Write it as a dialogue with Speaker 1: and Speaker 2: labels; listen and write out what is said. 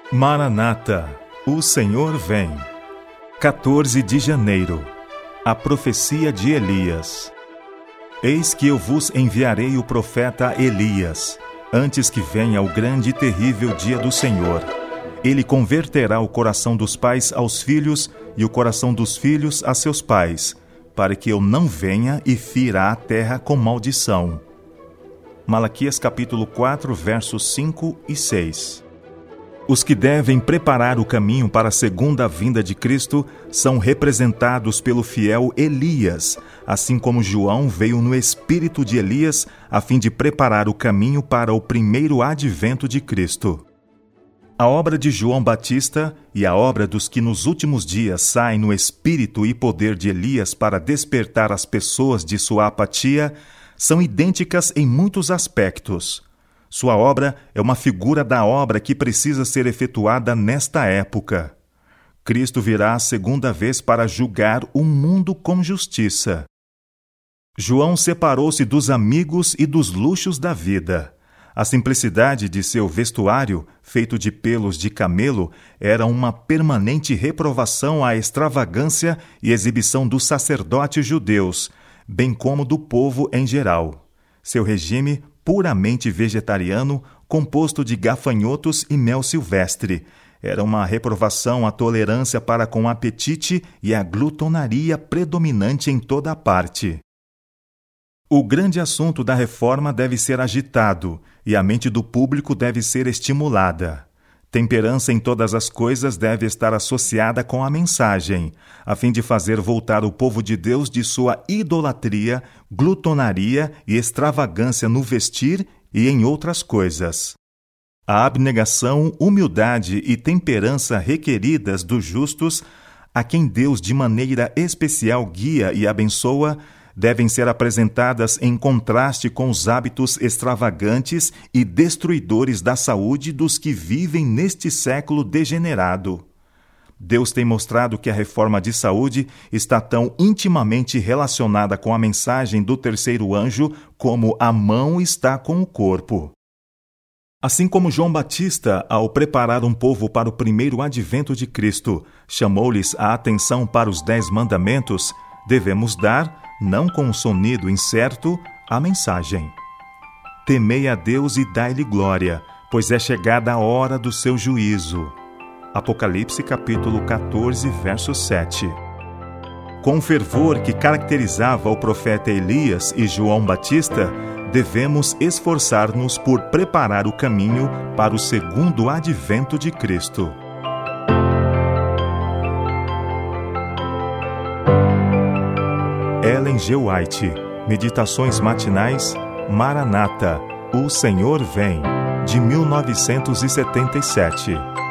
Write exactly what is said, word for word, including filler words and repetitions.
Speaker 1: Maranata, o Senhor vem. quatorze de janeiro. A profecia de Elias. Eis que eu vos enviarei o profeta Elias, antes que venha o grande e terrível dia do Senhor. Ele converterá o coração dos pais aos filhos e o coração dos filhos a seus pais, para que eu não venha e fira a terra com maldição. Malaquias capítulo quatro, versos cinco e seis. Os que devem preparar o caminho para a segunda vinda de Cristo são representados pelo fiel Elias, assim como João veio no espírito de Elias a fim de preparar o caminho para o primeiro advento de Cristo. A obra de João Batista e a obra dos que nos últimos dias saem no espírito e poder de Elias para despertar as pessoas de sua apatia são idênticas em muitos aspectos. Sua obra é uma figura da obra que precisa ser efetuada nesta época. Cristo virá a segunda vez para julgar o mundo com justiça. João separou-se dos amigos e dos luxos da vida. A simplicidade de seu vestuário, feito de pelos de camelo, era uma permanente reprovação à extravagância e exibição dos sacerdotes judeus, bem como do povo em geral. Seu regime puramente vegetariano, composto de gafanhotos e mel silvestre. Era uma reprovação à tolerância para com o apetite e à glutonaria predominante em toda a parte. O grande assunto da reforma deve ser agitado, e a mente do público deve ser estimulada. Temperança em todas as coisas deve estar associada com a mensagem, a fim de fazer voltar o povo de Deus de sua idolatria, glutonaria e extravagância no vestir e em outras coisas. A abnegação, humildade e temperança requeridas dos justos, a quem Deus de maneira especial guia e abençoa, devem ser apresentadas em contraste com os hábitos extravagantes e destruidores da saúde dos que vivem neste século degenerado. Deus tem mostrado que a reforma de saúde está tão intimamente relacionada com a mensagem do terceiro anjo como a mão está com o corpo. Assim como João Batista, ao preparar um povo para o primeiro advento de Cristo, chamou-lhes a atenção para os dez mandamentos, devemos dar, não com um sonido incerto, a mensagem. Temei a Deus e dai-lhe glória, pois é chegada a hora do seu juízo. Apocalipse capítulo quatorze, verso sete. Com o fervor que caracterizava o profeta Elias e João Batista, devemos esforçar-nos por preparar o caminho para o segundo advento de Cristo. Ellen G. White, Meditações Matinais, Maranata, o Senhor vem, de mil novecentos e setenta e sete.